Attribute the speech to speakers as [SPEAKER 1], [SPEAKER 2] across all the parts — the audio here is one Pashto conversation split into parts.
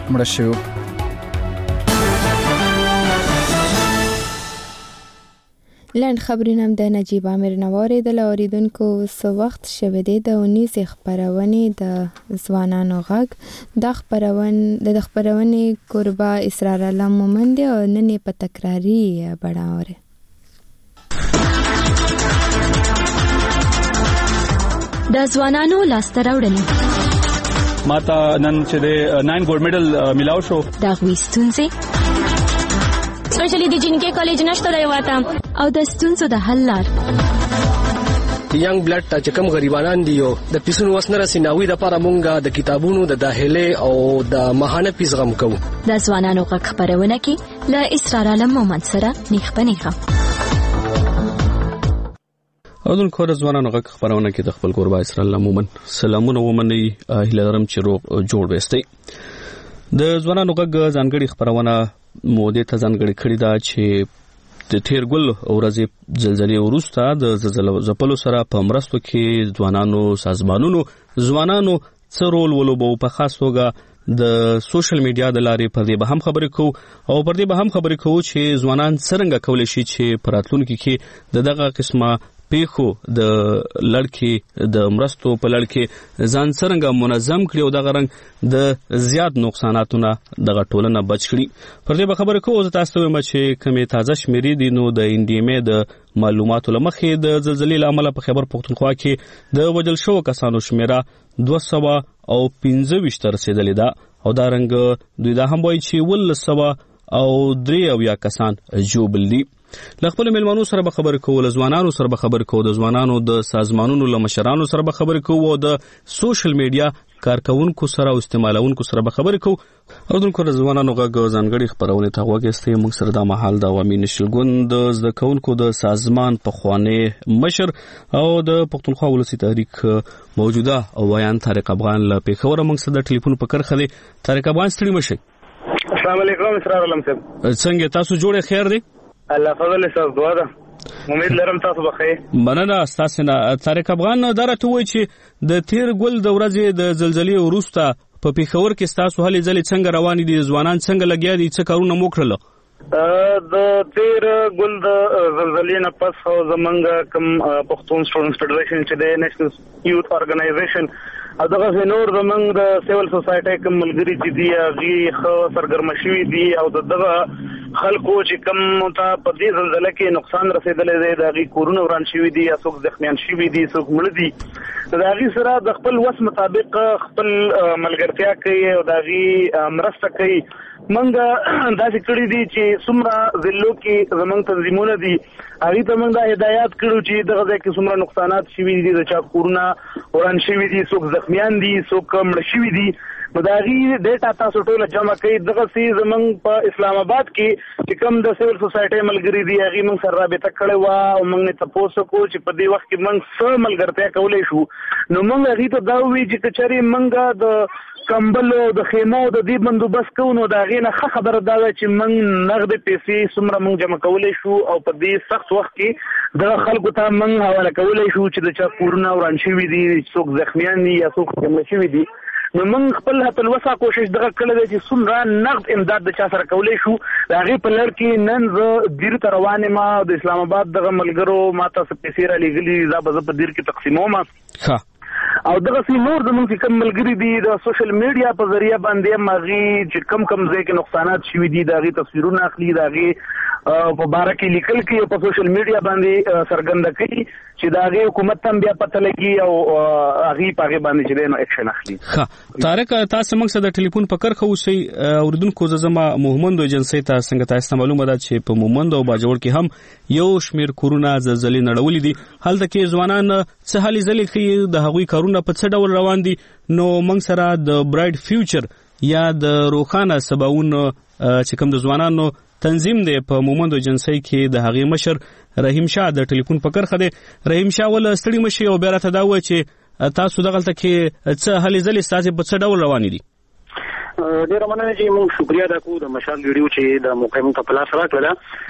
[SPEAKER 1] مړه شو.
[SPEAKER 2] لاند خبرونه د نجیب امیر نواری د اوریدونکو سو وخت شوه دی د 19 خبرونه د ځوانانو غږ د خبرونه قربا اسرار الله مومند او نن په تکراری بڑاوره.
[SPEAKER 3] د ځوانانو لاسته راوړنې
[SPEAKER 4] ماته نن چې د 9 ګولډ میډل ملاو شو.
[SPEAKER 3] دا غوښتونځي
[SPEAKER 5] سپیشلی د جنکې کالج نشته دی واته
[SPEAKER 3] او د ستونزو د حل لار.
[SPEAKER 6] ینګ بلډ چې کوم غریبانان دي او د پیسونو وسنه رسیناوي د لپاره مونږه د کتابونو د داخله او د ماهانه پیس غم کوو.
[SPEAKER 3] د ځوانانو غږ خبرونه کې ل اسرار علم مومند سره نیخ پنیخه
[SPEAKER 7] اودن کور ځوانانو غږ خبرونه کې د خپل قربا اسرار الله مومند سلامونه ومني هیلرم چې روغ جوړ وستي. د ځوانانو غږ ځانګړي خبرونه موده ته ځانګړي کړی دا چې د تیرګل اورځي زلزلې وروسته د زلزلې زپلو سره په مرستو کې ځوانانو سازمانونو ځوانانو څرول ولوبو په خاص توګه د سوشل میډیا د لارې پر دې به هم خبرې کوو او پر دې به هم خبرې کوو چې ځوانان څنګه کولای شي چې پراتلونکو کې دغه قسمه پیخو د لړکی د مرستو په لړکی ځان څنګه منظم کړي او دغه رنګ د زیات نقصاناتونه دغه ټولنه بچ کړي. پر دې به خبرې کوو. تاسو ته وایم چې کمی تازه شمیرې دي نو د انډیمې د معلوماتو لمخې د زلزلې لامل په خیبر پختونخوا کې د وجل شو کسانو شمیره 225 رسیدلې ده او دا رنګ دوی دا هم وایي چې 123 کسان جوړ دي. لخپل ملمنو سره به خبر کوو، ځوانانو سره به خبر کوو، د ځوانانو د سازمانونو لمشرانو سره به خبر کوو او د سوشل میډیا کارکونکو سره او استعمالونکو سره به خبر کوو. او دغه ځوانانو غږ ځانګړي خبرونه ته وګورئ. موږ سره د محل د عوامي نشلګوند د زده کوونکو د سازمان په خوانې مشر او د پښتونخوا ولسی تحریک موجوده او ویان طارق افغان له پیښور موږ سره د ټلیفون په کرخه دي. طارق افغان ستړي مشه.
[SPEAKER 8] السلام علیکم اسرار علم صاحب.
[SPEAKER 7] څنګه تاسو جوړه خیر دی؟
[SPEAKER 8] الله فضل تاسو دعا ده. امید لرم تاسو بخیر.
[SPEAKER 7] مننه تاسو نه. طارق افغان درته وایي چې د تیر ګل د ورځې د زلزلې وروسته په پیښور کې تاسو هلې ځلې څنګه روان دي؟ ځوانان څنګه لګیا دي؟ څه کارونه مو کړل؟
[SPEAKER 8] د تیر ګل د زلزلې نه پس زمونږ کوم پښتون سټوډنټس فدریشن چې د نېشنل یوث اورګنایزیشن دغه نور زمونږ د سیول سوسایټي کوم ملګری چې دی هغه خو سرګرم شوي دي او دغه خلکو چې کوم ته په دې زلزلې کې نقصان رسیدلې دی د هغه کورونه وران شوي دي، څوک زخمیان شوي دي، څوک مړ دي. د هغه سره د خپل وس مطابق خپل ملګرتیا کوي او د هغه مرسته کوي. منګه داسې کړی دي چې څومره ضلعو کې زمونږ تنظیمونه دي هغه ته موږ هدایت کړو چې دغه ځای کې څومره نقصانات شوي دي، د چا کورونه وران شوي دي، څوک زخمیان دي، څوک مړ شوي دي. نو دا غي ډیټا تاسو ټول جمع کړئ. دغه سي زمونږ په اسلام آباد کې چې کوم د سیول سوسایټي ملګری دي هغه موږ سره رابطه کړې و او موږ نه تاسو کو چې په دې وخت کې موږ څه ملګرتیا کولای شو. نو موږ هغه ته دا وی چې کچري موږ د کمبلو د خیمو د دې بندوبست کوو. نو دا غي نه خبره دا چې موږ نغد پیسې څومره موږ جمع کولای شو او په دې سخت وخت کې د خلکو ته موږ حواله کولای شو چې د چا کورونه وران شوي دي، څوک زخمیان دي یا څوک مړ شوي دي. نو موږ خپل هڅه الوسه کوشش دغه کړل چې څومره نقد امداد د چا سره کولای شو. هغه په لړ کې نن زه دیر تر روانه ما د اسلام آباد دغه ملګرو ماته سپیسیر علی غلی زاب په دیر کې تقسیموم او دغه سي نور زموږ کوم ملګری دي د سوشل میډیا په ذریعہ باندې ماغي چې کم ځای کې نقصانات شوي دي دغه تصویرونه اخلي، دغه په باره کې لیکل کې په سوشل میډیا باندې سرګند کوي چې دغه حکومت هم بیا پته لګي او هغه په باندې چې نو اکشن اخلي.
[SPEAKER 7] ها طارق تاسو موږ سره د ټلیفون په کرخه اوسئ. اوردونکو زما مومند ایجنسی ته څنګه تاسو معلومه ده چې په مومند او باجوړ کې هم یو شمیر کورونه زلزلې نړولې دي. هلته کې ځوانان څه حالي ځلې کوي، د هغوی کارونه په څه ډول روان دي. نو موږ سره د برایټ فیوچر یا د روخانه سباون چې کوم د ځوانانو تنظیم دی په مومند ایجنسی کې د هغې مشر رحیم شاه د ټلیفون په کرخه دی. رحیم شاه ول ستړي مشي او بیا راته دا وایي چې تاسو دغلته کې څه هلې ځلې ستاسو په څه ډول روانې دي؟
[SPEAKER 9] ډېره مننه چې موږ شکریا ادا کوو د مشال ویډیو چې د موقع مونږ ته په لاس راکړله.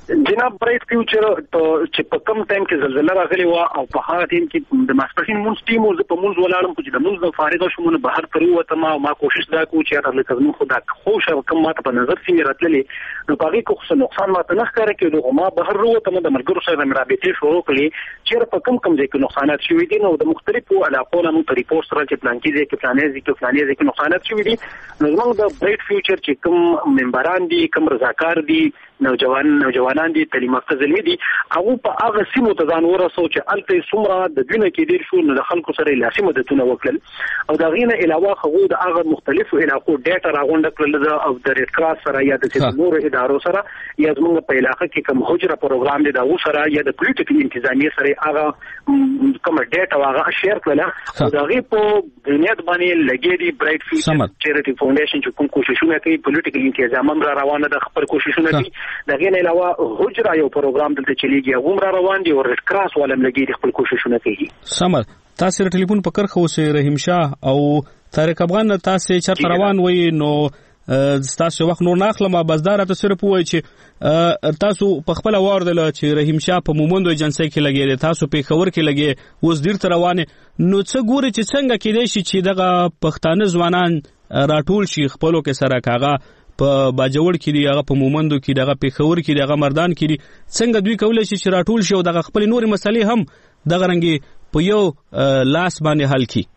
[SPEAKER 1] جناب برایټ فیوچر چې په کم ټایم کې زلزلہ راغلی و او په هغه ټیم کې د ماسپښین مونږ ټیم او په مونږ ولاړم چې د مونږ فارغ شوم نه بهر تر وته ما کوشش دا کو چې هغه لکه خو دا خوش او کم ماته په نظر سي راتللې نو په هغه کې خو نقصان ماته نه ښکاره کېدو ما بهر وته د مرګرو سره مرابطې شروع کړې چې په کم ځای کې نقصانات شوي دي نو د مختلفو علاقو نه مو ریپورت سره چې پلان کې فلاني ځای کې نقصانات شوي دي نو موږ د برایټ فیوچر چې کوم ممبران دي کوم رضاکار دي نوجوانان دي تعلیم یافته زلمي دي هغه په هغه سیمو ته ځان ورسو چې الته څومره د دنیا کې ډیر شو نو د خلکو سره لاسي مدتونه وکړل او دا غینه علاوه خو د هغه مختلفو علاقو ډاټا راغونډ کړل او د ریډ کراس سره یا د نور ادارو سره یا زموږ په علاقې کې کوم حجره پروګرام دی دا سره یا د پولیټیکل انتظامیه سره هغه کوم ډاټا هغه شیر کړل او دا غي په بنیاد باندې لګي دی برایټ فیوچر چیریټي فاونډیشن چې کوم کوششونه کوي پولیټیکل انتظام هم روانه د خبر کوششونه کوي دا غین علاوه حجره یو پروګرام دلته چلیږي هغه را روان دي او ریډ کراس ولهم لګي د خپل کوششونه کوي
[SPEAKER 7] سمر تاسو ټلیفون په کرخه اوسې رحیم شاه او طارق افغان تاسو چرته روان وي نو تاسو وخت نور ناخلم بازدار تاسو صرف وای چې تاسو په خپل واردل چې رحیم شاه په مومندو ایجنسی کې لګیږي تاسو په خبر کې لګي اوس ډیر تر روانه نو څه ګوري چې څنګه کېدای شي چې دغه پښتانه ځوانان راټول شي خپلو کې سره کاغه په باجوړ کې دی هغه په مومندو کې دغه په خبر کې دغه مردان کې دي څنګه دوی کولای شي چې راټول شي او دغه خپل نوري مسلې هم دغه رنګي په یو لاس باندې حل کی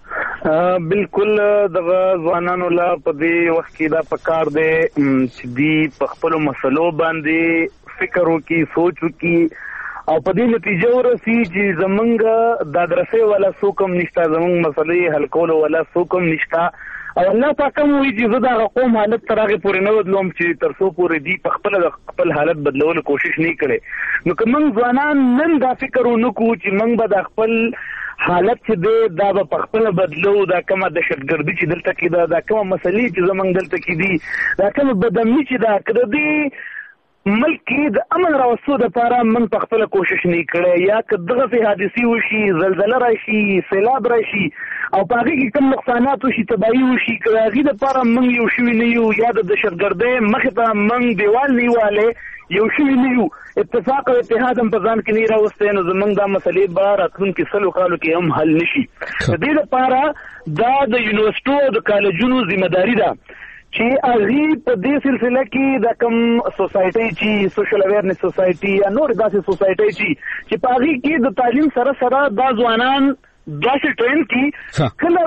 [SPEAKER 8] بالکل دغه ځوانانو لا په دې وخت کې دا پکار دی چې دی په خپل مسلو باندې فکر وکړي سوچ وکړي او په دې نتیجه ورسي چې زمونږ د درسه ولا سوکم نشتا زمونږ مسلې حل کول ولا سوکم نشتا او الله پاک مو چې زه دا قوم حالت ترغه پورې نه ودلوم چې ترسو پورې دی په خپل حالت بدلول کوشش نه کړي نو کوم ځوانان نن دا فکر ونکو چې موږ به د خپل حالت چې دا په خپل بدلو دا کومه دهشتګردي چې دلته کې دا کومه مسلې چې زمونږ دلته کې دي دا کومه بدامني چې دا کړې دي ملک کې د امن راوستو لپاره من په خپل کوشش نه کړي یا کدغه په حادثي وشي زلزلہ راشي سیلاب راشي او په هغه کې کوم نقصانات وشي تباہي وشي کراغي د لپاره من یو شوی نه یو یا د دهشتګردۍ مخ ته من دیوال نیواله یو شوی نه یو اتفاق او اتحاد هم په ځان کې نه راوستي نو زمونږ دا مسلې به راتلونکي سلو کالو کې هم حل نشي د دې لپاره دا د یونیورسيټو د کالجونو ذمہداري ده چې اغي په دې سلسله کې د کوم سوسایټي چې سوشل اویرنس سوسایټي یا نور داسې سوسایټي چې په اغي کې د تعلیم سره سره د ځوانان داسې ټرین کې کله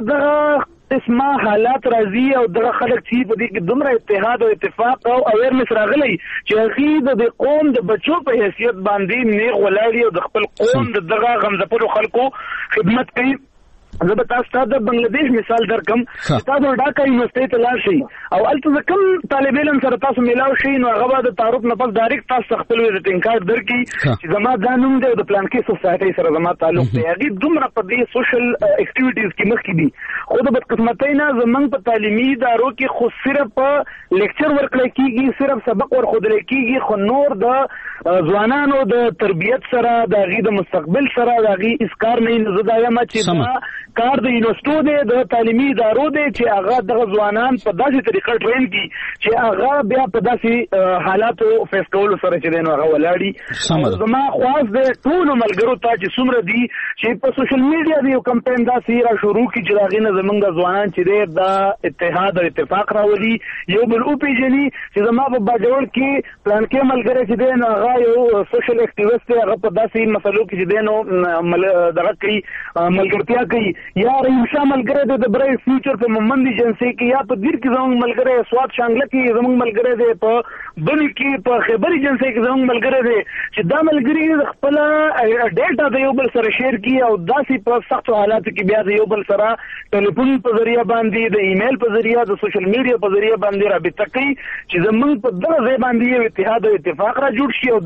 [SPEAKER 8] د اسما حالات راځي او د خلک چې په دې کې دومره اتحاد او اتفاق او اویرنس راغلي چې اغي د قوم د بچو په حیثیت باندې نه غوړاړي او د خپل قوم دغه غمزپلو خلکو خدمت کوي زه به تاسو د بنگلاديش مثال درکم تاسو ډاکا یونیورسيټي ته لاړ شئ او الته کوم طالب علم سره تاسو میلاو شئ نو هغه د تعارف نه پس ډایرکټ تاسو خپل ویزټینګ کارت درکړي چې زما د نوم دی د پلان کې سوسایټي سره زما تعلق دی هغه دومره په دې سوشل اکټیویټیز کې مخ کې دي خو د بدقسمتۍ نه زمنګ په تعلیمي ادارو کې خو صرف لیکچر ورکړل کیږي صرف سبق ورخودل کیږي خو نور د ځوانانو د تربيت سره د غي د مستقبل سره د غي اسکار نه زدایا ما چې کار د یونیورسيټو د تعلیمي ادارو دی چې هغه د ځوانان په داسې طریقه ټرین کی چې هغه بیا په داسې حالاتو فیس کول سره چې دین هغه ولاړی زما خواص د ټول ملګرو ته چې څومره دي چې په سوشل میډیا دی یو کمپاین داسې را شروع کی چې هغه نه زمونږ ځوانان چې د اتحاد او اتفاق راولي یو بل او پیجني چې زما په باجوړ کې پلان کې ملګری چې دین هغه یو سوشل اکټیویست هغه په داسې مسلو کې چې دین دغه کوي ملګرتیا کوي یا رحیم شاه ملګری د برایټ فیوچر په مومند ایجنسی کې یا په دیر کې زموږ ملګری سواد شانګله کې زموږ ملګری دی په بل کې په خبر ایجنسی کې زموږ ملګری دی چې دا ملګری خپل ډیټا د یو بل سره شیر کی او داسې په سخت حالاتو کې بیا د یو بل سره ټلیفون په ذریعہ باندې د ایمیل په ذریعہ د سوشل میډیا په ذریعہ باندې رابطه کوي چې زموږ په دغه ځای باندې یو اتحاد او اتفاق را جوړ شي او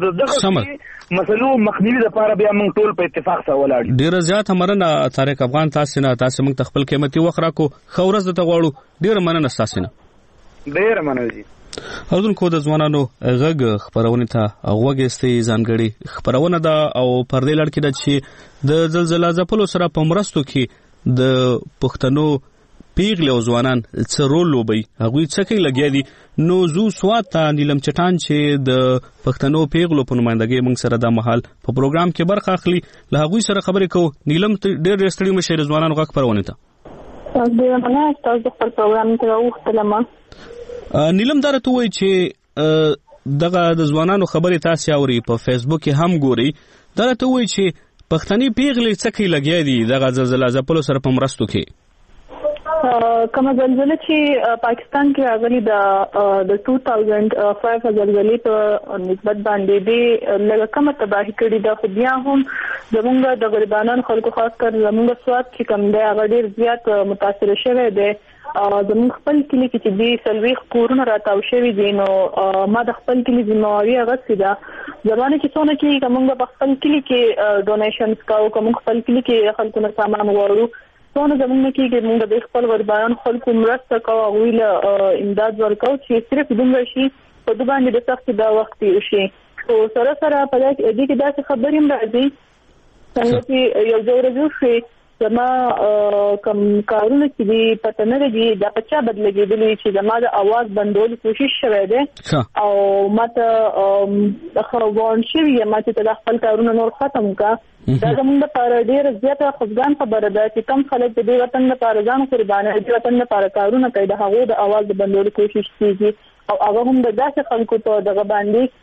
[SPEAKER 8] دغه مسلو مخنیوي لپاره بیا موږ ټول په اتفاق سره ولاړ یو
[SPEAKER 7] ډیر زیات همرنه طارق افغان تاسو موږ خپل قیمتي وخت راکو خورز د تغواړو ډیر مننه تاسو نه
[SPEAKER 8] ډیر مننه جی
[SPEAKER 7] اذن کو د ځوانانو غږ خبرونه ته غوږستي ځانګړي خبرونه ده او پردې لړ کې د چې د زلزلہ ځپلو سره په مرستو کې د پښتنو پیغلې او ځوانان څه رول لوبي هغوی څه کوي لګیا دي نو زو سوات نیلم چټان چې د پښتنو پیغلو په نمائندګۍ موږ سره د محل په پروګرام کې برخه اخلي له هغوی سره خبرې کوو. نیلم ډېر ستړي مشه ځوانانو غږ خپرونه ته
[SPEAKER 9] ډېر مننه تاسو خپل پروګرام ته راوښتلم.
[SPEAKER 7] نیلم دا راته وایي چې دغه د ځوانانو خبرې تاسو اوري په فیسبوک کې هم ګوري دا راته وایي چې پښتني پیغلې څه کوي لګیا دي دغه زلزلہ ځپلو سره په مرستو کې
[SPEAKER 9] کومه زلزلہ چې پاکستان کې راغلي د 2005 زلزلې په نسبت باندې د لږه کم تباہي کړې ده خو بیا هم زموږ د غریبانو خلکو خاص کر زموږ سواد چې کم دی هغه ډېر زیات متاثر شوی دی. زموږ خپل کلی کې چې د سلويخ کورونه راتاو شوي دي نو ما د خپل کلی ذمہواری اغوستې ده زمانه چې څونه کې موږ په خپل کلی کې ډونیشنز کوو کوم خپل کلی کې خلکو نه سامان وړو څونه زموږ کې موږ د خپل غریبانو خلکو مرسته کوو او له امداد ورکو چې صرف دومره شي په دوه باندې د سخت دا وخت تیر شي او سره سره په دې کې داسې خبرې هم راځي څنګه چې یو ځای راځي زما کوم کارونه چې دی پته نه لګي دا پچا بدلېږي چې زما د आवाज بندول کوشش شوه دی او ماته خروان شوی ماته د خپل کارونه نور ختم کا دا زموږ لپاره ډېر زیاته خفګان خبره ده چې کم خلک د دې وطن لپاره ځان قرباني د وطن لپاره کارونه کوي د هغه د आवाज بندول کوشش کوي او هغه هم د داسې خلکو په دغه باندې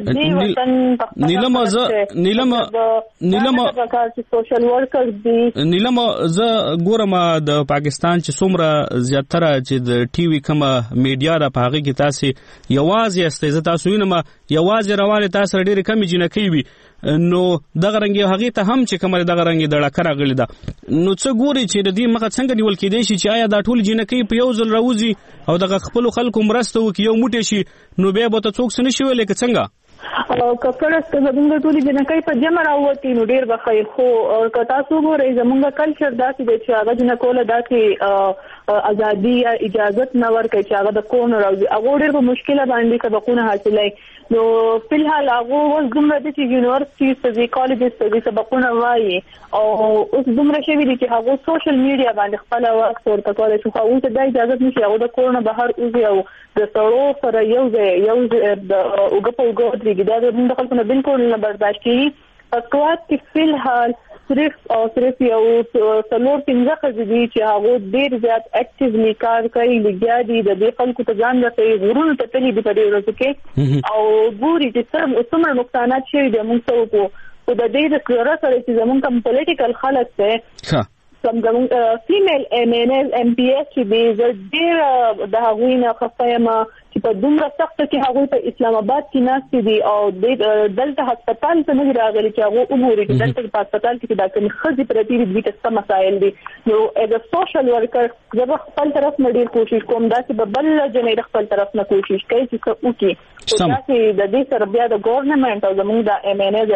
[SPEAKER 7] نیلم زه ګورم د پاکستان چې څومره زیاتره چې د ټي وي کومه میډیا د پاغي کې تاسو یوازې استې تاسو وینم یوازې روانه تاسو ډېر کم جنکې وي نو دغه رنګ هغه ته هم چې کومه دغه رنګ د لکر غلي ده نو څه ګوري چې د دې مخه څنګه نیول کېدای شي چې آیا دا ټول جنکې په یو ځل راوځي او دغه خپل خلکو مرسته وکي یو موټی شي نو بیا به ته څوک سن شي ولې څنګه
[SPEAKER 9] او کفرس زمونږ ټولې جنکې په جمع راوتی نو ډیر بخیر خو که تاسو ګورئ زمونږ کلچر داسې دی چې هغه جنکوله داسې ازادي یا اجازت نه ورکوي چې هغه د کون راوځي هغه ډیر په مشکله باندې سبقونه حاصلای نو فلحال هغه اوس دومره دي چې یونیورسيټي ته کالجز ته سبقونه وایي او اوس دومره شوي دي چې هغه سوشل میډیا باندې خپل وخت ورته کولی شي خو هغه ته د اجازه نشي هغه د کورونه بهر اوځي او د سړو سره یو د اوګه په اوګه دا د خلکو نه بالکل نه برداشت کیږي پسکوات کې فلحال صرف یو څلور پنځه خزې دي چې هغه ډېر زیات اکټیولی کار کوي لګیا دي د دې خلکو ته ځان رسوي غرونو ته تللی دي په دې ورځو کې او ګوري چې څومره نقصانات شوي دي موږ ته وکړو خو د دې د کړه سره چې زموږ کوم پولیټیکل خلک ته زموږ فیمیل MPS چې دې ډېر د هغوی نه خفایم چې په دومره سخت کې هغه په اسلام آباد کې ناست دي او د دلته هسپتال ته نه راغلي چې هغه وګوري چې دلته په هسپتال کې دا کوم خزي پرتی دي چې څه مسایل دي نو از ا سوشل ورکر زه خپل طرف نه ډیر کوشش کوم دا چې بل جنې خپل طرف نه کوشش کوي چې وکړي چې د دې سره بیا د ګورنمنت او زموږ د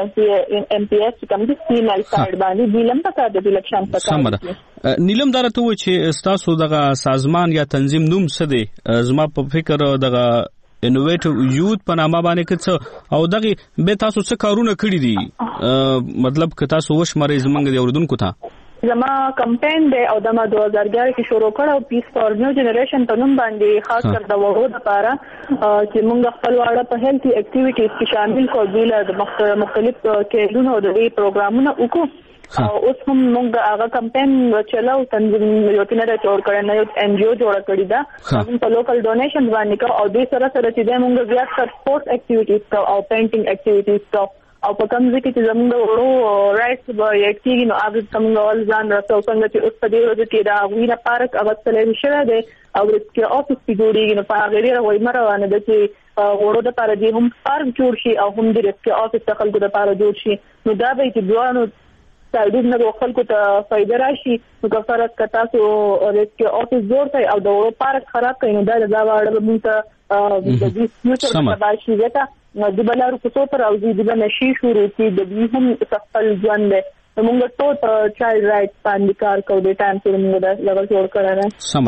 [SPEAKER 9] MPS کوم دي فیمیل سایډ باندې بیلم پکار د الیکشن پکار
[SPEAKER 7] نیلم دارته و چې تاسو دغه سازمان یا تنظیم نوم څه دی زما په فکر دغه انوویټیو یوت په نامه باندې کڅ او دغه به تاسو څه کارونه کړی دي مطلب که تاسو وشمري زمنګ دی اوردونکو ته
[SPEAKER 9] زما کمپاین دی او د 2011 کې شروع کړ او پیس فور نیو جنریشن په نوم باندې خاص کر د وګړو لپاره چې موږ خپل واړه په هیلث اکټیویټیز کې شامل کوو د مختلف کېدونو د دې پروګرامونو وکړو او اوس هم موږ هغه کمپاین چلاو تنظیم یو تنه جوړ کړی نه یو NGO جوړ کړی دا موږ په لوکل ډونیشن باندې کو او دې سره سره چې موږ بیا سپورټ اکټیویټیز او پینټینګ اکټیویټیز او په کوم ځای کې چې زموږ ورو رائټس به یکتیږي نو هغه څنګه ول ځان راځو څنګه چې اوس په دې ورځ کې دا وینا پارک اغستلې شوی دی او چې افیس کې جوړیږي نو په هغه ډیره وایي مروانه ده چې ورو د پاره دی هم پارک جوړ شي او هم د ریسک افیس ته خلکو د پاره جوړ شي نو دا به چې دوانو سایډ نه خلکو ته فائدہ راشي نو که فرض کتا سو ریسک افیس جوړ کړي او د ورو پارک خراب کړي نو دا واړه موږ ته د دې فیوچر په باشي وتا د بلارو په څو پر او د نشي شروع کی د دې هم خپل ژوند موږ ټول چایلډ رائټس باندې کار کوو د ټایم چې موږ دا لږ جوړ کړل
[SPEAKER 7] سمره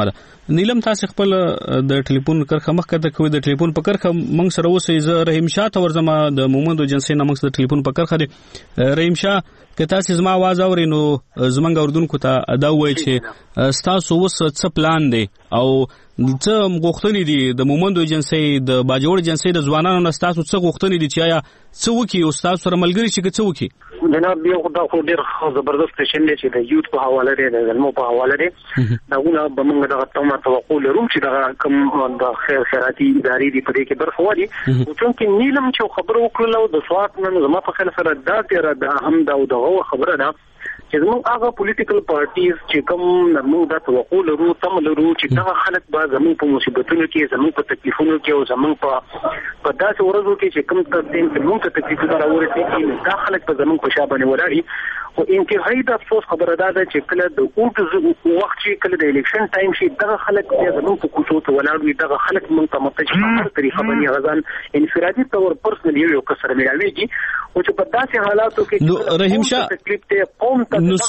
[SPEAKER 7] نیلم تاسو خپل د ټلیفون کرخه مخکته کوي د ټلیفون په کرخه موږ سره اوسې ز رحیم شاه ته ورزما د مومند جنسي نامنګ د ټلیفون په کرخه دی رحیم شاه که تاسو زما आवाज اورئ نو زمنګ اوردونکو ته ادا وایي چې تاسو وس څه پلان دی او څه غوښتنې دي د مومند جنسي د باجوړ جنسي د ځوانانو نه تاسو څه غوښتنې دي چې آیا څه وکي او تاسو سره ملګری شي څه وکي
[SPEAKER 1] جناب یو خدای خو ډیر زبردست شین دی چې د یوت په حواله دی د علمو په حواله دی داونه بمنګ دغه تمه توقع لرم چې دغه کوم د خیر خیراتي ادارې دی په دې کې برخه ودی او چې نیلم چې خبر وکړلو د سوات نن زما په خیال سره دا تیر د اهم دا او دغه خبره ده چې موږ هغه پولیټیکل پارټیز چې کوم موږ د توقع لرو تم لرو چې دا خلک به زموږ په مصیبتونو کې زموږ په تکلیفونو کې او زموږ په داسې ورځو کې چې کوم تقدیم چې موږ ته تکلیفونه راورسېږي دا خلک په زموږ په شابه ولاړي او انتهایی د افسوس خبره ده چې کله د اوټ وخت چې کله د الیکشن ټایم شي دا خلک زموږ په کوڅو ته ولاړ وي دا خلک موږ ته متجه طریقه باندې غزان انفرادي تور پرسنل یو کسر ملاويږي او چې په داسې حالاتو کې
[SPEAKER 7] رحیم شاه
[SPEAKER 1] تکلیف ته قوم ته
[SPEAKER 7] نو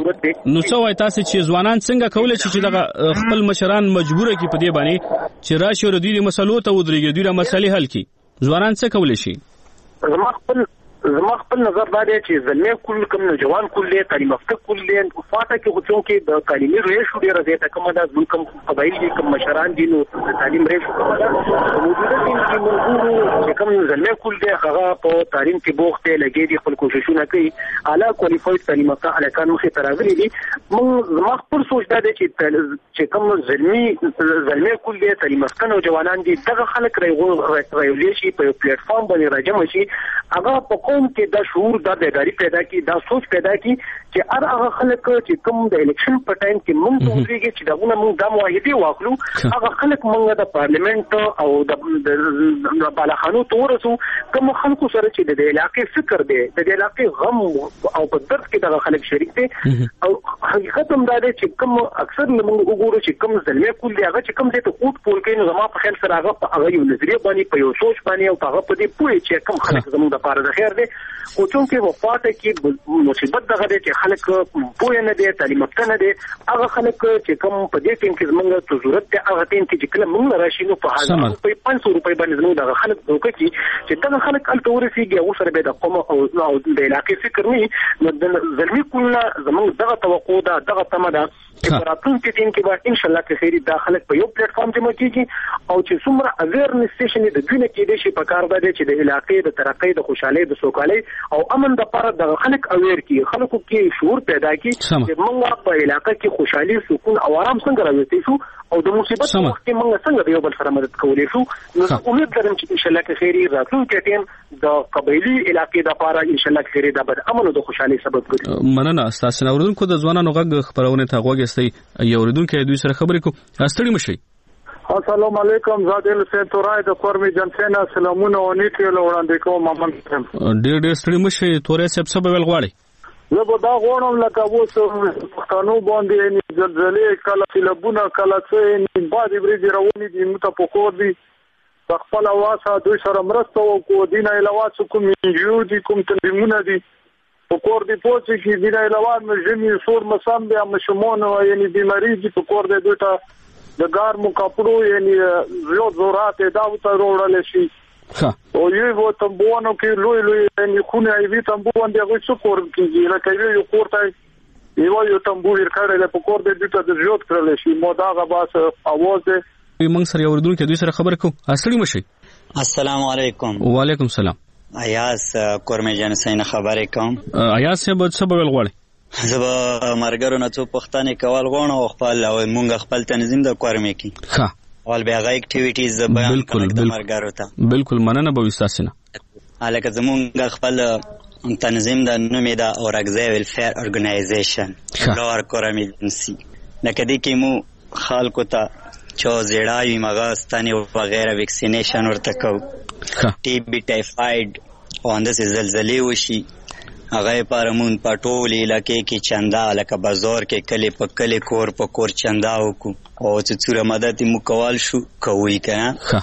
[SPEAKER 7] سوای تاسو چې ځوانان څنګه کولای شي چې دغه خپل مشران مجبور کی په دې باندې چې راشي ور دي مسلو ته ودرېږي دوی مسلې حل کړي ځوانان څه کولای شي
[SPEAKER 1] زما خپل نظر دا دی چې زلمه کول کوم نوجوان کول له تعلیم یافته کول له فاته کې غوښتل کې د تعلیمي ریشو ډیره زیاته کومه ده کوم قبایلی کوم مشران دي نو تعلیم ریشو کومه موجوده دي چې موږ چې کوم زلمه کول دی هغه په تعلیم کې بوخته لګي دي خپل کوششونه کوي اعلی کوالیفاید تعلیم یافته الکان مخې تراغلي دي زما خپل سوچ دا دی چې کوم زلمه کول دی تعلیم یافته نوجوانان دي دغه خلک راوړي شي په پلیټ فارم باندې راجم شي هغه په قوم کې دا شعور دا بیداری پیدا کی دا سوچ پیدا کی چې هغه خلک چې کوم د الیکشن په ټایم کې موږ دوی چې دغه موږ د موحدي واخلو هغه خلک موږ د پارلیمنت او د بالاخانو تورسو کوم خلکو سره چې د علاقې فکر دی د علاقې غم او په درد کې دغه خلک شریک دي او حقیقت هم دا دی چې کوم اکثر موږ وګورو چې کوم ځلې کول دی هغه چې کوم دې ته کوټ پول کوي نو زما په خیال سره هغه یو نظریه باندې په یو سوچ باندې او هغه په دې پوهه چې کوم خلک زموږ د پاره د خیر دی او چې وفات کې مصیبت دغه دی چې خلک پوهه نه دي تعلیم یافته نه دي هغه خلک چې کوم په دې ټیم کې زموږ ته ضرورت دی هغه ټیم کې چې کله موږ راشي نو په حال په 500 روپۍ باندې زموږ دغه خلک وکړي چې دغه خلک الته ورسیږي او سره به د قوم او د علاقې فکر نه نو زلمی کولنا زموږ دغه توقع ده دغه تمه ده چې راتلونکي ټیم کې به ان شاء الله کې خیری د خلک په یو پلیټ فارم جمع کیږي او چې څومره اویرنس سټیشن د دوی نه کېدې شي په کار ده چې د علاقې د ترقۍ د خوشحالۍ د سوکالۍ او امن د لپاره د خلک اویر کی خلکو کې شعور پیدا کی چې موږ په علاقې کې خوشحالي سکون او آرام څنګه راوستي شو او د مصیبت وخت کې موږ څنګه یو بل سره مدد کولای شو نو امید لرم چې ان شاء الله کې خیری راتلونکي ټیم د قبایلی علاقې د لپاره ان شاء الله خیری د امن او د خوشحالۍ سبب ګرځي
[SPEAKER 7] مننه تاسو اوریدونکو د ځوانانو غږ خبرونه ته غوږی یو اوریدونکو دوی سره خبرې کو استړي مشي
[SPEAKER 10] السلام علیکم زادل سید تورای د قرمی جنسینا سلامونه او نیټه وړاندې کوم محمد
[SPEAKER 7] ډېر ستړي مشي تورې سب ویل غواړي
[SPEAKER 10] زه به دا غواړم لکه اوس پښتنو باندې زلزلې کله سیلابونه کله څه بادي بریدي روانې دي متفقور دي خپل واسه دوی سره مرسته وکړو دینه علاوه کوم یو دي کوم تنظیمونه دي په کور دی پوڅ کې دینه علاوه مجمع سور مسام بیا مشمون یعنی بیماری دي په کور دی دوی ته د ګارمو کپړو یعنی زیات زورات دا ته وروړل شي او یو تمبونو کې لوی یعنی خونه ایوي تمبون دی غوښ کور کې لکه یو کور ته یو تمبو ورکړل په کور دی ته د زیات کړل شي مو دا غواس اواز
[SPEAKER 7] موږ سره اوردونکو دوی سره خبر کو اصلي مشي
[SPEAKER 11] السلام علیکم
[SPEAKER 7] وعلیکم السلام
[SPEAKER 11] ایاز کورمه جنسین خبرې کوم
[SPEAKER 7] ایاز څه سبب ولغړی
[SPEAKER 11] زبا مرګرو نه څو پښتنې کول غواړم او خپل او مونږ خپل تنظیم د کورمه کی
[SPEAKER 7] ها
[SPEAKER 11] ول بیا غا اکټیویټیز د بیان کول د مرګرو ته
[SPEAKER 7] بالکل مننه به وساسنه
[SPEAKER 11] الکه زمونږ خپل تنظیم د نومې دا اورګزای ویلفیر اورګنایزیشن لور کورمه جنسی لکه دې کې مو خلکو ته چو زیړایي مغاستاني او وغیرہ ویکسینیشن ورته کو ټي بي ټایفاید او اندسه زلزلې وشي هغه پارمون پټول علاقې کې چندا لکه بازار کې کلی په کلی کور په کور چندا وکړو او چې څوره مدد مو کول شو کوي کنه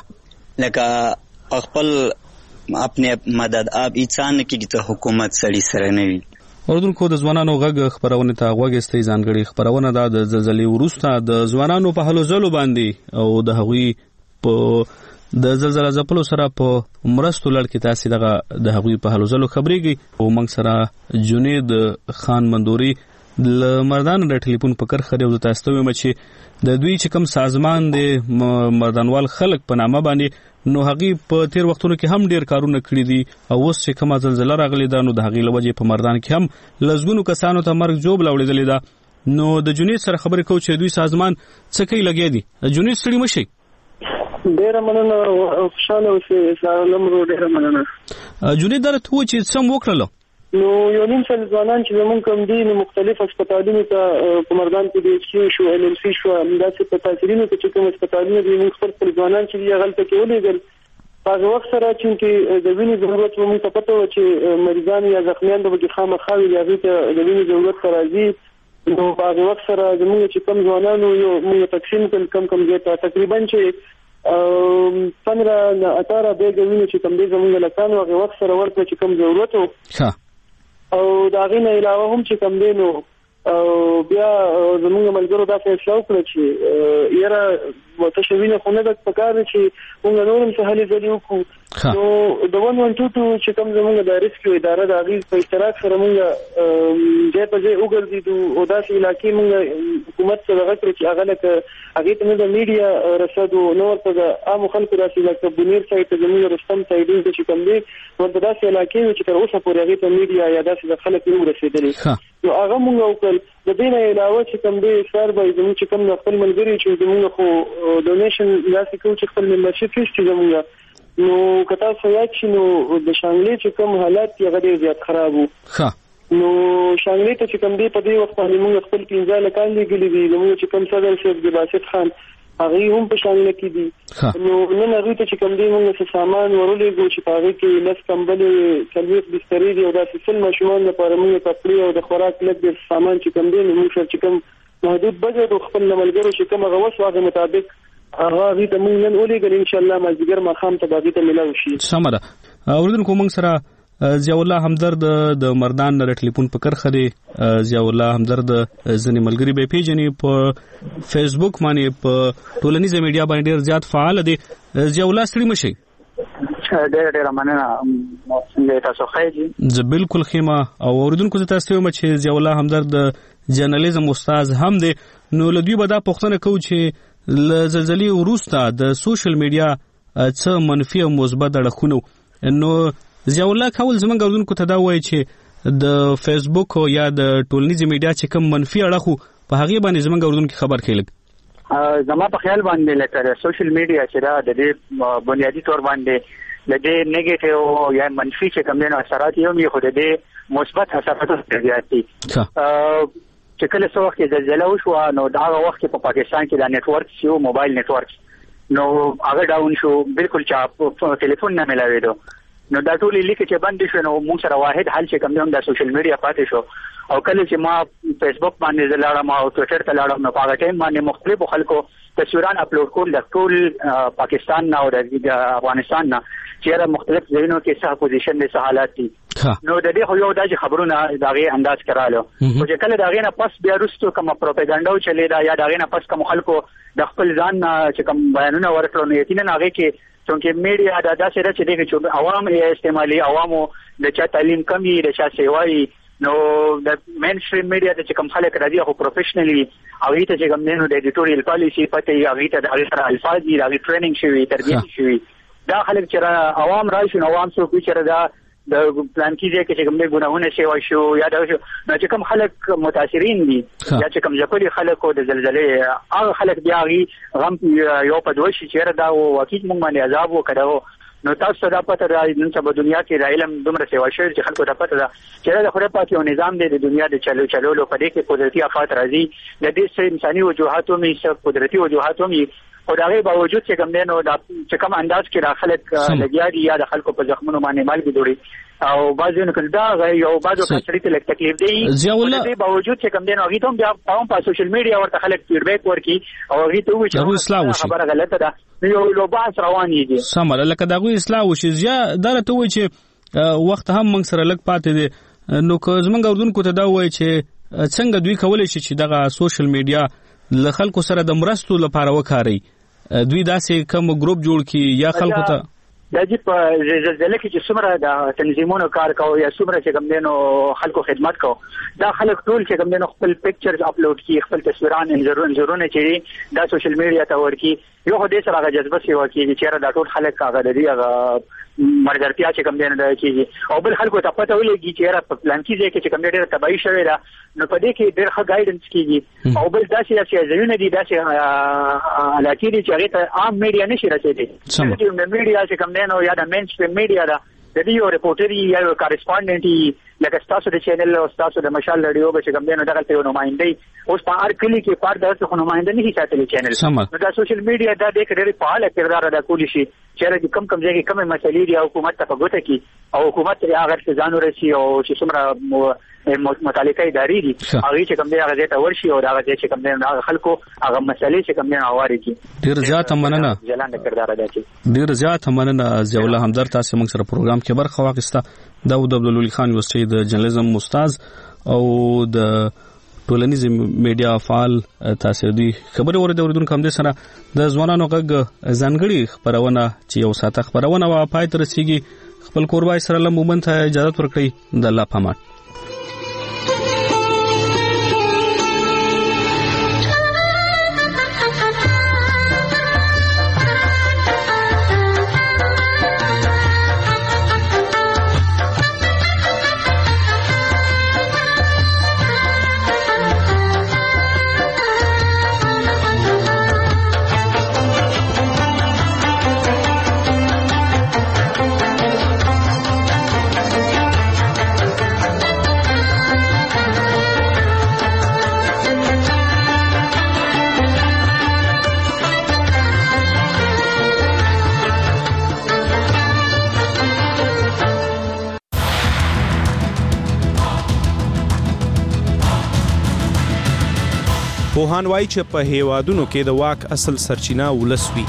[SPEAKER 11] لکه خپل خپل مدد آپ انسان کې ته حکومت سړي سره نه وي
[SPEAKER 7] اوردونکو د ځوانانو غږ خبرونه ته غوږستې ځانګړي خبرونه د زلزلې وروسته د ځوانانو په هلو ځلو باندې او د هغوی په د زلزلې ځپلو سره په مرستو لړ کې تاسو د هغوی په هلو ځلو خبرېږي او موږ سره جنید خان مندوري د مردان د ټلیفون په کرخه دی او تاسو ته وایم چې د دوی چې کوم سازمان دی مردانوال خلک په نامه باندې نو هغه په تیر وختونو کې هم ډیر کارونه کړی دي او اوس چې کومه زلزلہ راغلی ده نو د هغې له وجې په مردان کې هم لزګونو کسانو ته مرګ جوب راوړېدلی ده نو د جنید سره خبرې کوو چې دوی سازمان څه کوي لګیا دي. جنید ستړي مه شئ.
[SPEAKER 10] ډېره مننه خوشحاله اوسئ لمرو ډېره مننه.
[SPEAKER 7] جنید دا راته ووایه چې څه هم وکړله.
[SPEAKER 10] نو یو نیم سل ځوانان چې زمونږ کوم دي نو مختلف هسپتالونو ته په مردان کې د ایچ شو ال ام سی شو همداسې په تاثیرونو کې چې کوم هسپتالونه دي موږ خپل ځوانان چې دي هغلته کې ولېږل. په هغه وخت سره چې د وینې ضرورت موږ ته پته وه چې مریضان یا زخمیان به پکې خامخا وي هغوی ته د وینې ضرورت ته راځي. نو په هغه وخت سره زمونږ چې کوم ځوانانو یو موږ تقسیم کړل کم ځای ته تقریبا چې 15 نه 18 بیګه وینې چې کوم دی زمونږ لکانو هغه وخت سره ورته چې کوم ضرورت و او دا غي نه علاوه هم چې کم دی نو بیا زموږ ملګرو دا فیصله وکړه چې یاره متشوینه خو نه د پکار چې موږ نورم څه هلي ځلې وکړو. نو د 112 چې کوم زموږ د ریسکیو اداره د هغې په اشتراک سره موږ ځای په ځای وګرځېدو او داسې علاقې موږ حکومت سره غږ کړو چې هغه لکه هغې ته نه د میډیا رسد او نه ورته د عامو خلکو داسې لکه بونیر سایډ ته زموږ رستم سایډونو ته چې کوم دی ورته داسې علاقې وي چې تر اوسه پورې هغې ته میډیا یا داسې د خلک نه ورسېدلي. نو هغه موږ وکړل. د دې نه علاوه چې کوم دی سر به زموږ چې کوم خپل ملګري چې زموږ خو ډونیشن داسې کوو چې خپل ممبرشپ فیس چې زموږ نو که تاسو یاد شي نو د شانګلې چې کوم حالات یې هغه ډېر زیات خراب وو. نو شانګلې ته چې کوم دی په دې وخت باندې موږ خپل 15 لکان لېږلي دي زموږ چې کوم صدر صاحب د باسط خان هغه هم په شانګلې کې دي. نو نن هغوی ته چې کوم دی موږ څه سامان ورولېږو چې په هغې کې لس کمبلې 40 بسترې دي او داسې 100 ماشومان لپاره موږ کپړې او د خوراک لږ ډېر سامان چې کوم دی نو موږ سره چې کوم محدود بجټ او خپل ملګرو چې کوم هغه وس هغه مطابق هغه هغې ته موږ نن ولېږل انشاءالله مازدیګر ماښام ته به هغې ته ملاو شي.
[SPEAKER 7] سمه ده. اوریدونکو موږ سره ضیاء الله همدرد د مردان د ټلیفون په کرخه دی. ضیاء الله همدرد ځینې ملګري به پیژني په فیسبوک باندې په ټولنیزه میډیا باندې ډېر زیات فعال دی. ضیاء الله ستړي مه شئ.
[SPEAKER 12] ډېره مننه. څنګه تاسو ښه دي؟
[SPEAKER 7] زه بالکل ښه یم او اوریدونکو زه تاسو ته وایم چې ضیاء الله همدرد د جرنالیزم استاد هم دی. نو له دوی به دا پوښتنه کوو چې له زلزلې وروسته د سوشل میډیا څه منفي او مثبت اړخونه نو ضیاء الله کول زموږ اوریدونکو ته دا وایي چې د فیسبوک یا د ټولنیزې میډیا چې کوم منفي اړخ په هغې باندې زموږ اوریدونکو خبر کړي لږ.
[SPEAKER 12] زما په خیال باندې لکه د سوشل میډیا چې دا د دې بنیادي طور باندې د دې نیگیټیو یا منفي چې کوم دي اثرات یې هم خو د دې مثبت اثرات زیات دي. چې کله څو وخت زلزلہ وشوه نو دا هغه وخت په پاکستان کې د نتورک شو موبایل نتورک نو هغه ډاون شو بالکل چې ټلیفون نه ملاوېدو. نو دا ټول لیکه چې بند شو نو موږ سره واحد حل چې کوم د سوشل میډیا پاتې شو. او کله چې ما فیسبوک باندې لاړم او ټویټر ته لاړم نو په هغه ټایم باندې مختلفو خلکو تصویران اپلوډ کول د ټول پاکستان نه او د افغانستان نه چې مختلف ځایونو کې څه پوزیشن دي څه حالات دي. نو د دې خو یو د خبرونه دغه انداز کړالو او چې کله دغه نه پس بیا وروسته کوم پروپاګاندا چلی دا یا دغه نه پس کوم خلکو د خپل ځان چې کوم بیانونه ورکړل نو یقینا هغه کې چونکه میډیا دا داسې راځي چې عوام یې استعمالي عوامو د چا تعلیم کمی د چا سیوای نو د مین سټریم میډیا د کوم خلک راځي خو پروفیشنلی هغه ته چې کوم نو د ایډیټوریال پالیسی پته هغه ته د هغه الفاظ دی هغه ټریننګ شوی تربیت شوی دا خلک چې عوام راشي نو عوام څو چې دا د پلان کې چې کوم ګناهونه شوی شو یا دا نو چې کوم خلک متاثرین دي یا چې کوم ځکه خلک د زلزلې هغه خلک بیا غم یو په دوه شي چې دا واقعي موږ باندې عذاب وکړو. نو تاسو دا پته راځي نن سبا دنیا کې د علم دومره سیوا شوی چې خلکو ته پته ده چې د خدای پاک یو نظام دی د دنیا د چلولو په دې کې قدرتي افات راځي د دې سه انساني وجوهاتو می سه قدرتي وجوهاتو می خو دا غي باوجود چې کوم دینو دا چې کوم انداز کې د خلک لګیاري یا د خلکو په زخمونو باندې مالګي دوړي او بعضو نه کله دا یو بعضو کسري ته لک تکلیف دی د باوجود چې کوم دینو هغه ته بیا په سوشل میډیا ورته خلک فیډبیک ورکي او هغه ته وایي چې خبره غلطه ده یو لوباس روان دي سمره لکه دا غوي اصلاح وشي یا دا ته وایي چې وخت هم موږ سره لک پاتې دي
[SPEAKER 7] نو که زمونږ اردوونکو ته دا وایي چې څنګه دوی کولای شي چې دغه سوشل میډیا له خلکو سره د مرستو لپاره وکاري، دوی داسې کوم ګروپ جوړ کړي یا خلکو ته
[SPEAKER 12] د دې په زلزلې کې چې څومره د تنظیمونو کار کوي یا څومره چې کوم دینو خلکو خدمت کوي، دا خلک ټول چې کوم دینو خپل پکچرز اپلوډ کوي، خپل تصویران انځورونه چې دا سوشل میډیا ته ورکی، یو خو دې سره هغه جذبه سی ورکی چې دا ټول خلک هغه د دې هغه مرګرتیا چې کوم دینو دا کیږي، او بل خلکو ته پته ولګي چې په پلان کې چې کوم ډېر تباہي شوی دا، نو په دې کې ډېر ښه ګایډنس کیږي، او بل داسې ځایونه دي داسې علاقې دي چې هغه ته عام میډیا نشي رسیدي، چې میډیا چې کوم دینو یا د مین سټریم میډیا دا د دې یو ریپورټري یا یو کارسپونډنټ لکه تاسو د چینل او تاسو د مشال رادیو به چې کوم دینو دغه یو نمائندې اوس په هر کلی کې پاره دغه خو نمائنده نه ساتلی چینل، نو دا سوشل میډیا دا د ډېر فعال کردار ادا کولی شي چې کم ځای کې کومه مسلې دی او حکومت ته په ګوته کې او حکومت هغه ځان ورسي او چې څومره متعلقه ادارې دي هغه چې کوم دی هغه ته ورشي او هغه چې کوم دی هغه خلکو هغه مسلې چې کوم دی اوري کی
[SPEAKER 7] ډېر زیات مننه
[SPEAKER 12] جلان کردار ادا کوي.
[SPEAKER 7] ډېر زیات مننه ضیاء الله همدرد، تاسو موږ سره پروګرام کې برخه واخیسته. داود عبدالولي خان یونیورسيټي د جرنالیزم استاد او د ټولنیز میډیا فعال، تاسو دوی خبرې اوریدونکو هم د سره د ځوانانو غږ ځانګړي خبرونه چې یو ساعته خبرونه وا پای تر رسیږي، خپل کوربای سره له مومن ته اجازه ورکړئ. د الله پامان.
[SPEAKER 13] پوهان وایي چې په هیوادونو کې د واک اصل سرچینه ولس وي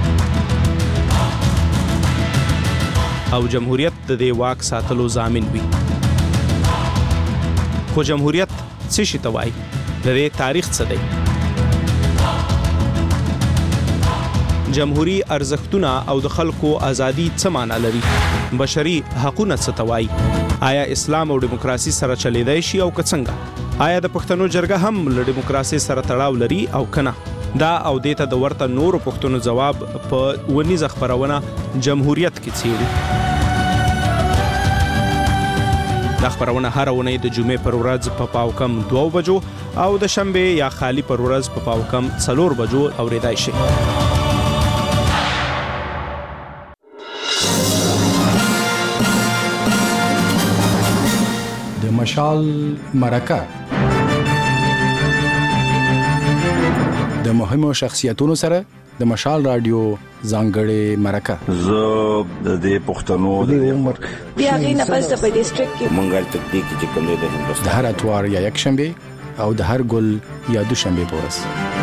[SPEAKER 13] او جمهوریت د دې واک ساتلو ضامن وي. خو جمهوریت څه شي ته وایي؟ د دې تاریخ څه دی؟ جمهوری ارزښتونه او د خلکو ازادي څه معنی لري؟ بشري حقوقونه څه ته وایي؟ آیا اسلام او دیموکراسي سره چلیدای شي او که څنګه؟ آیا د پښتنو جرګه هم له دیموکراسي سره تړاو لري او کنه؟ دا او دیته د ورته نورو پښتنو جواب په ونیزه خبرونه جمهوریت کې څیړي. دا خبرونه هر ونې د جمعې پر ورځ په پاوکم 2 بجو او د شنبه یا خالی پر ورځ په پاوکم 4 بجو اوریدای شي.
[SPEAKER 14] مشال مرکه د مهمو شخصیتونو سره د مشال رادیو ځانګړې مرکه
[SPEAKER 15] زه د دې پښتنو د عمر
[SPEAKER 16] بیا غینه پس په ډیسټریکټ کې
[SPEAKER 15] منګل تکتیک چې کوم د هندوستان
[SPEAKER 14] د هر اتوار یا یک شنبه او د هر ګل یا دوشنبه په ورځ